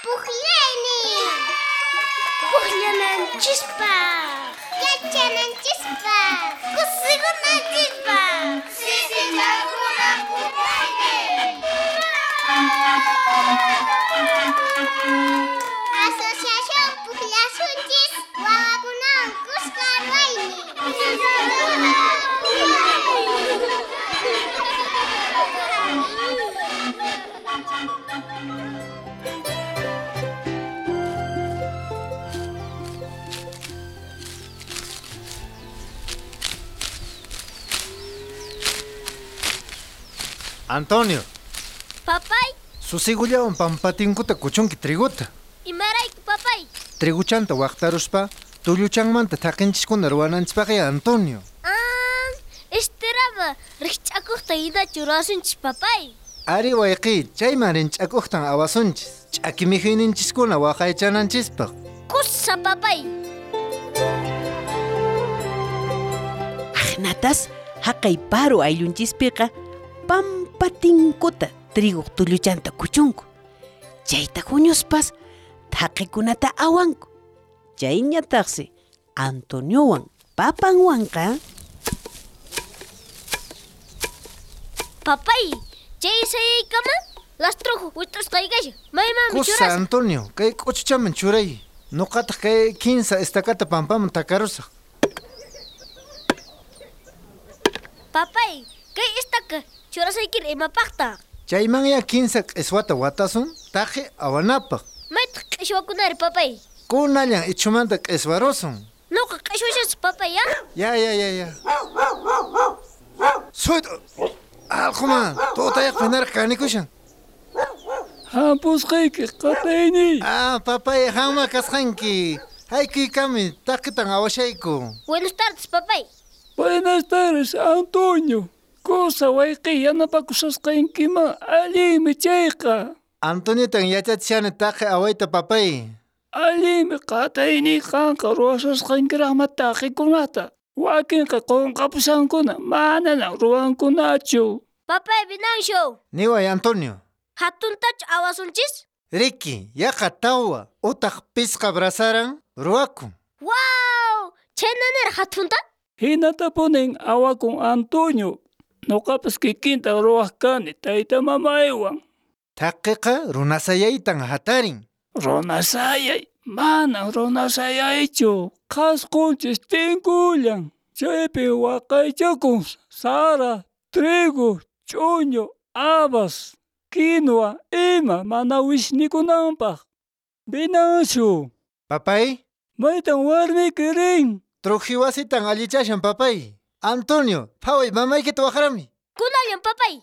puqllani. Puqllananchikpaq. Yachananchikpaq. Kusikunanchikpaq. Sisichakuna puqllani. Asociación Puqllasunchis wawakunawan kuskarwayni. Antonio, Papay, susigullawan pampatinkuta kuchunki triguta. imarayku papay. Triguchanta waqtaruspa, tulluchanmanta thakinchiskuna ruwananchikpaqi Antonio. Estiraba rikch'akuqta idachu rasunchis papay. Ari wayqi, chayman rinch'akuqtan awasunchis. Ch'aki mijuyninchiskuna waqaychananchispaq. Kusa papay. Ajnatas haqay paru ayllunchispiqa pampatinkuta trigu tulluchanta kuchunku. Chayta huñuspas thaqikunata awanku. Chayñataqsi Antoniowan papanwanqa Papay, chay sayaykama lastruju witrusqaykasha. Mayman Kusa churasqa. Antonio, kay k'uchuchaman churay. Nuqataq kay 15 estakata pampaman takarusaq. Papay, kay istaka churasaykiri imapaqta. Chaymanya 15 q'iswata watasun, taqi awanapaq. Maytaq q'ishwakunari papay. Kunallan ichumanta q'iswarusun. Nuqa q'ishwashas papay, Ya. Suyt! Alquma, tutayaq pinaraq kanikushan. Hampusqayki qatayni. Papay, hamma kasqanki. Haykuykami, taqitan awashayku. Buenas tardes, papay. Buenas tardes, Antonio. Cosa wayqi yanapakusasqaykima allimi chayqa. Antonitan yachachishani taqi awayta papay. Allimi qatayni qanqa ruwasasqaykiraqma taqikunata. Wakinqa qunqapusankuna mananan ruwankunachu. Papay, binansho. Niway Antonio. Hatuntachu awasunchis? Riki, yaqa tawa, utaq pisqa brasaran, ruwakun. Wow! Chaynanera hatunta? Hinatapunin awakun Antonio. Nuqapas kikinta ruwaqkani tayta mamaywan. Taqiqa runasayaytan hatarin. Runasayay, manan runasayaychu. Qasqunchis tinkullan. Chaypi waqaychakun sara, trigo, ch'uñu, habas, quinoa, ima mana wishnikunanpaq. Binanshu, Papay, maytan warmiki rin. Trujiwasitan allichashan papay. Antonio, phaway mamaykita waqrami. Kunallan, papay.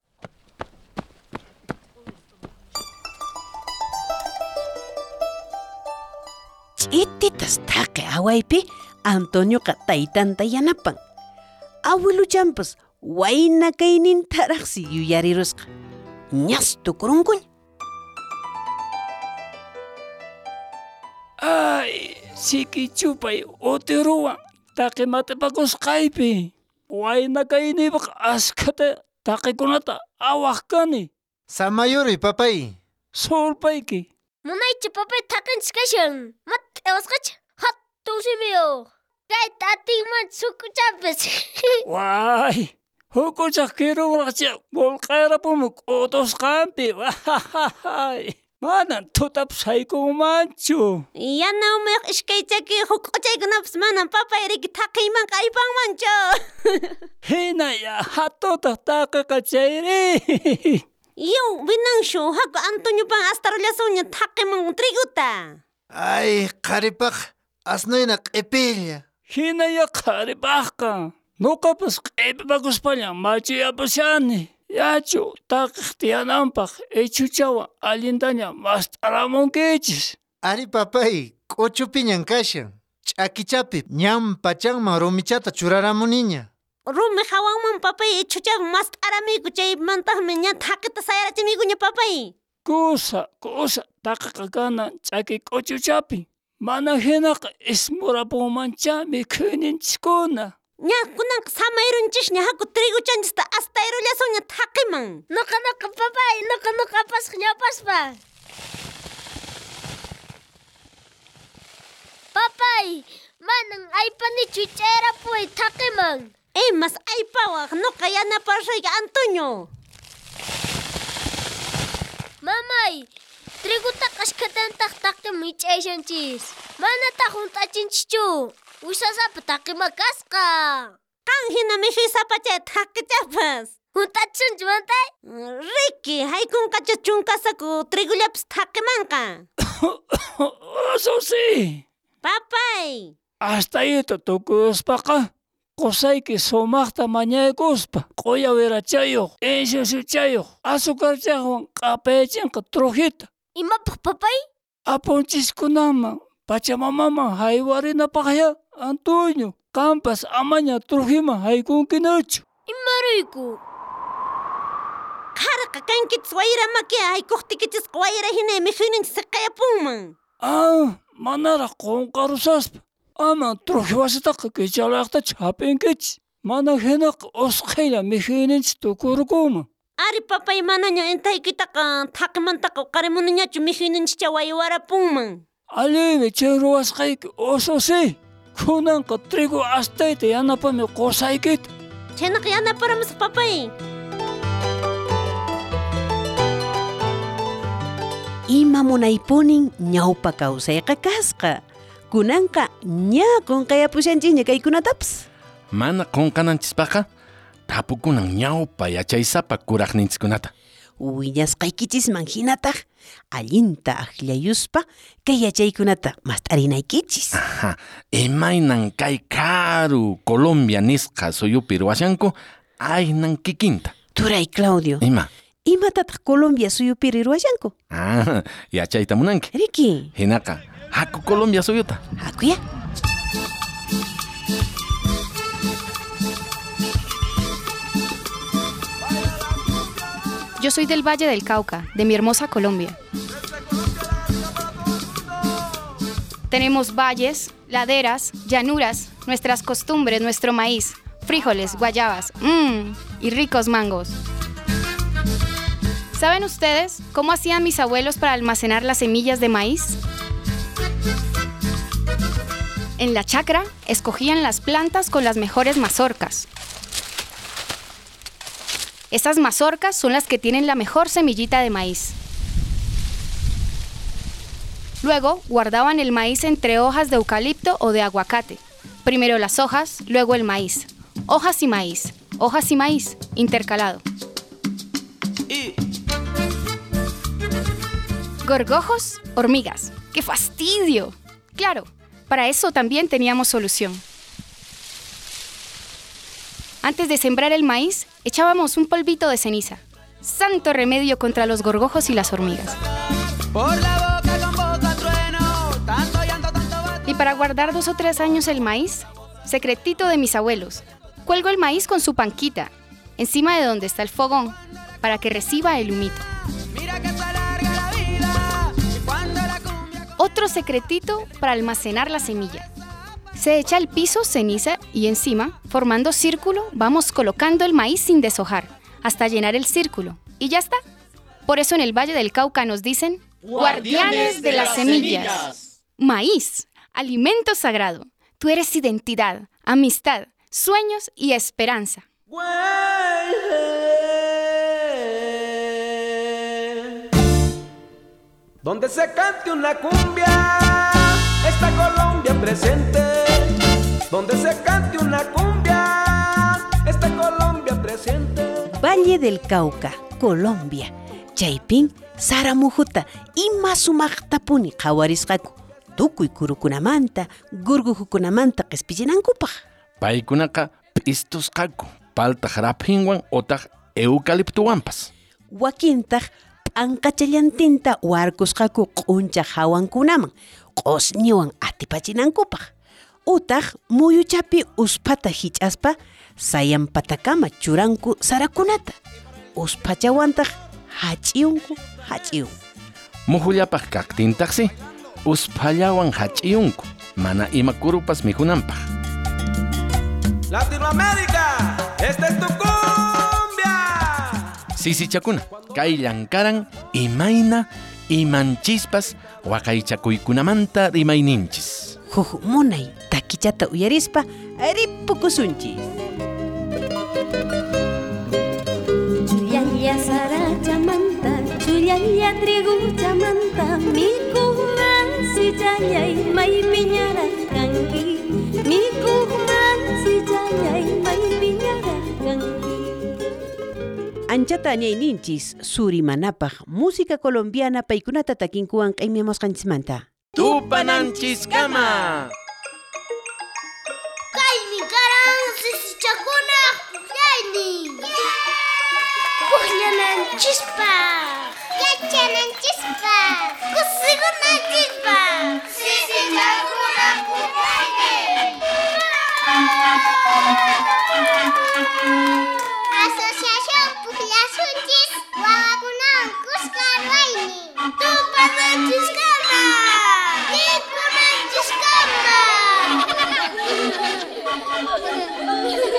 ch'ititas thaqi awaypi Antonioqa taytanta yanapan. Awiluchanpas wayna kaynintaraqsi yuyarirusqa. Ñas tukurunkuñ. Ay, siki chupay utiruwan taqimatepakusqaypi. Wayna kaynipaq askata taqikunata awaqkani. Samayuri papay. Surpayki. Munaycha papay taqanchis kashan. Mat'ewasqacha. Hattusimiyo. Kay tatinman sukuchapis. Way, hukuchaq kiruwaqcha volqayrapumuk utusqanpi. Way, manan tutapis haykumanchu. Yanawmaq iskaychaki huk'uchaykunapas manan papay riki thaqiymanqa aypanmanchu. Hinaya hatutaq taqiqa chayri. Yo, binanshu, haku Antonio pan astarullasawña thaqiman triguta. Ay, qaripaq asnuyna q'ipilla. Hinaya qaripaqqa. Nuqapas q'ipipakuspallan machuyapushani. Yachu taqiqtiyananpaq ichuchawan allintaña mast'aramunkichis. Ari papay, k'uchupiñan kashan. Ch'akichapi ñam pachanman rumichata churaramuniña. Rumi hawanman papay ichuchawan mast'aramiku chaymantaqmi ña thaqita sayarachimikuña papay. Kusa taqiqa kanan ch'aki k'uchuchapi. Mana hinaqa ismurapunmancha mikhuyninchiskuna. Ña kunanqa samayrunchis ña haku triguchanchista astayrullasunña thaqiman. Nuqa papay, nuqa apasqa ñapaspa. Papay, manang aypanichu ch'ayrapuy taqiman. Mas aypawaq nuqa yanapashay Antonio. Mamay, triguta qashkatantaq taqimuy ch'ayshanchis. Manataq hunt'achinchichu. Wisasapa taqima kasqa. Qan hina mishuy sapachay thaqichapas. Hunt'achunchu mantay? Ricky, haykunqachu chunkasaku trigullapas thaqimanqa. Eso sí. Papay. Hasta ahí tukuspaqa. Qusayki sumaqta mañaykuspa. Quyawirachayoq, ensucichayoq, azucarchaqwan q'apaychinqa trujita. Imapaq papay? Apunchiskunaman, Pachamamaman haywarinapaqya, Antonio, qampas amaña trujiman haykunkinachu. Imaruyku? Qharqa kankichis wayramaki haykuqtikichis wayra hina mishuyninchis siqayapunman. Manaraq qunqarusaspa. Ama truji wasitaqa kichalayaqtachu hap'inkichis. Mana hinaqa usqhaylla mishuyninchis tukurquman. Ari papay manaña intaykitaqa thaqimantaqa qarimunañachu mishuyninchikcha waywarapunman. Alimi chay ruwasqayki ususi. Kunanqa trigu astayta yanapami qusaykita. Chaynaqa yanaparamus papay. Ima munaypunin ñawpa kawsayqa kasqa. Kunanqa ña qunqayapushanchikña kaykunatapas. Mana qunqananchispaqa tapukunan ñawpa yachaysapa kuraqninchikkunata. Willasqaykichisman hinataq allinta aqllayuspa kay yachaykunata mast'arinaykichis. Ajá, imaynan kay karu Colombia nisqa suyupi ruwashanku aynan kikinta. Turay Claudio, Ima? imatataq Colombia suyupi ruwashanku? Yachayta munanki. Riki, Hinaqa haku Colombia suyuta. hakuya. Yo soy del Valle del Cauca, de mi hermosa Colombia. Tenemos valles, laderas, llanuras, nuestras costumbres, nuestro maíz, frijoles, guayabas, y ricos mangos. ¿Saben ustedes cómo hacían mis abuelos para almacenar las semillas de maíz? En la chacra escogían las plantas con las mejores mazorcas. Esas mazorcas son las que tienen la mejor semillita de maíz. Luego guardaban el maíz entre hojas de eucalipto o de aguacate. Primero las hojas, luego el maíz. Hojas y maíz, intercalado. Gorgojos, hormigas. ¡Qué fastidio! Claro, para eso también teníamos solución. Antes de sembrar el maíz, echábamos un polvito de ceniza. Santo remedio contra los gorgojos y las hormigas. Y para guardar 2 o 3 años el maíz, secretito de mis abuelos, cuelgo el maíz con su panquita, encima de donde está el fogón, para que reciba el humito. Otro secretito para almacenar la semilla. Se echa al piso ceniza y encima, formando círculo, vamos colocando el maíz sin deshojar, hasta llenar el círculo. Y ya está. Por eso en el Valle del Cauca nos dicen guardianes de las semillas. Maíz, alimento sagrado. Tú eres identidad, amistad, sueños y esperanza. Donde se cante una cumbia, está Colombia presente. Donde se cante una cumbia, está Colombia presente. Valle del Cauca, Colombia. Chaypin, Saramujuta, ima sumaqtapuni qawarisqaku. Tukuy kurukunamanta, gurgujukunamanta q'ispichinankupak. Paykunaqa p'istusqaku, paltaq rapinwan otaq eucaliptuwanpas. Wakintaq p'ankachallantinta warkusqaku q'unchaq hawankunaman, q'usñiwan atipachinankupaq. Utaq muyuchapi uspata hich'aspa sayanpatakama churanku sarakunata. Uspachawantaq hach'iyunku. Muhullapaq kaqtintaqsi uspallawan hach'iyunku, mana ima kurupas mikunanpaq. Latinoamérica, esta es tu cumbia. Sisichakuna, kay llankaran imayna imanchispas waqaychakuykunamanta rimayninchis. Huk munay takichata uyarispa ripukusunchis. Chullalla sarachamanta, chullalla triguchamanta, mikuman sillallay may piñaraq kanki, mikuman sillallay may piñaraq kanki. Anchata añayninchis surimanapaq música colombiana paykunata takinkuwan q'aymiamusqanchismanta. Tupananchiscama. Kaymi karan sisichakuna puqllayni. Puqllananchispa. Yachananchishpa. Kusikunanchishpa. Sisichakuna puqllayni. Asociación Puqllasunchis wawakunawan kushkarwayni. Tupananchiscama. Tupananchiscama.